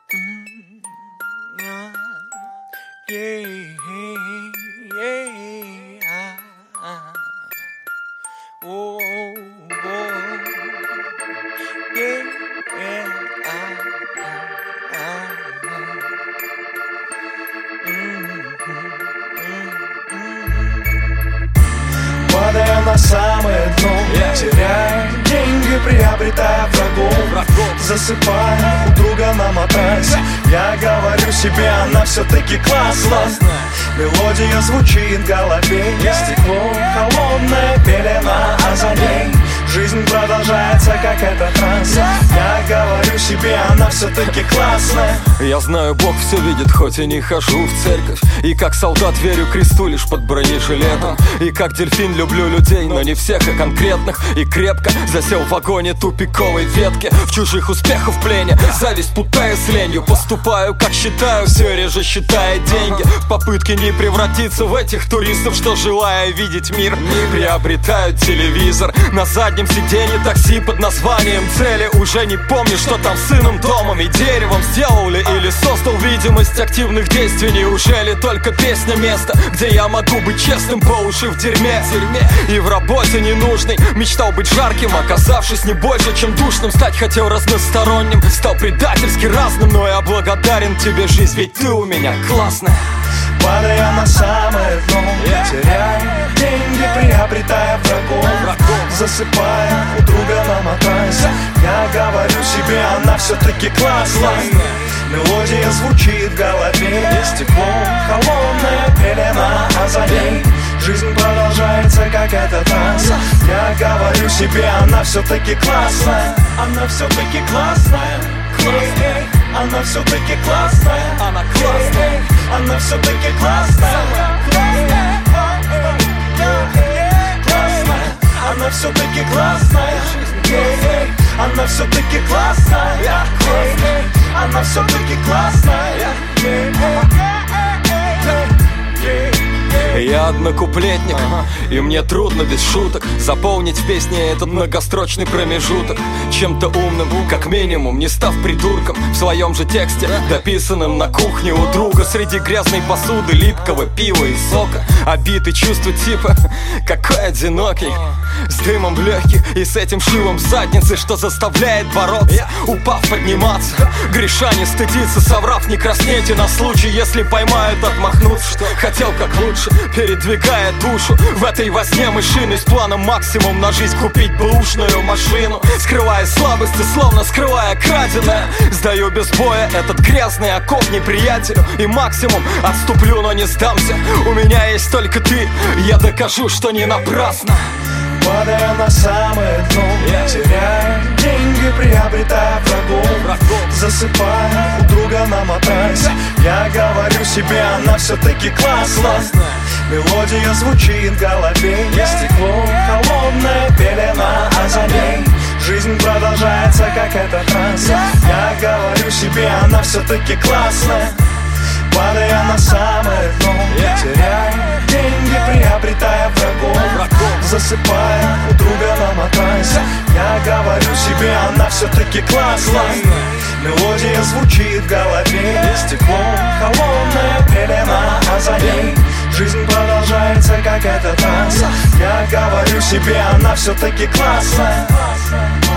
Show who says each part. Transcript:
Speaker 1: Падая на самое дно, теряя деньги, приобретая врагов, засыпая у друга на матрасе, я говорю себе, она все-таки классная. Мелодия звучит в голове, стекло, холодная пелена, а за ней жизнь продолжается, как эта трасса. Я говорю себе, она все-таки классная.
Speaker 2: Я знаю, Бог все видит, хоть и не хожу в церковь. И как солдат верю кресту лишь под бронежилетом. И как дельфин люблю людей, но не всех, а конкретных. И крепко засел в вагоне тупиковой ветки. В чужих успехах в плене, зависть путая с ленью. Поступаю, как считаю, все реже считая деньги. В попытке не превратиться в этих туристов, что, желая видеть мир, приобретают телевизор. На заднем сиденье такси под названием цели. Уже не помню, что там с сыном, домом и деревом сделал ли или создал видимость активных действий. Неужели только песня место, где я могу быть честным по уши в дерьме? И в работе ненужной мечтал быть жарким, оказавшись не больше, чем душным. Стать хотел разносторонним, стал предательски разным, но я благодарен тебе, жизнь, ведь ты у меня классная.
Speaker 1: Падая на самое дно, теряя деньги, приобретая врагов, засыпая у друга на матрасе, я говорю себе, она все-таки классная. Мелодия звучит в голове, стекло, холодная пелена, а за ней жизнь продолжается, как эта трасса. Я говорю себе, она все-таки классная. Она все-таки классная. Она все-таки классная. Она классная. Она все-таки классная. Она все-таки классная. Она все-таки классная. Она все-таки классная.
Speaker 2: Я однокуплетник, и мне трудно без шуток заполнить в песне этот многострочный промежуток чем-то умным, как минимум, не став придурком в своем же тексте, дописанным на кухне у друга среди грязной посуды, липкого пива и сока. Обиды, чувства типа «какой одинокий», с дымом в легких и с этим шилом в заднице, что заставляет бороться, упав подниматься. Греша не стыдиться, соврав не краснеть, и на случай, если поймают, отмахнуться. Хотел как лучше, передвигая душу в этой возне мышиной, с планом максимум на жизнь купить бэушную машину, скрывая слабости, словно скрывая краденое. Сдаю без боя этот грязный окоп неприятелю, и максимум отступлю, но не сдамся. У меня есть только ты, я докажу, что не напрасно.
Speaker 1: Падая на самое дно, теряя деньги, приобретая врагов, засыпая у друга на матрасе, я говорю себе, она все-таки классная. Мелодия звучит в голове, стекло, холодная пелена, а за ней жизнь продолжается, как эта трасса. Я говорю себе, она все-таки классная. Падая на самое дно, теряя деньги, приобретая врагов, засыпая у друга на матрасе, я говорю себе, она все-таки классная. Мелодия звучит в голове, стекло, холодная пелена, а за ней жизнь продолжается, как эта трасса. Я говорю себе, она все-таки классная.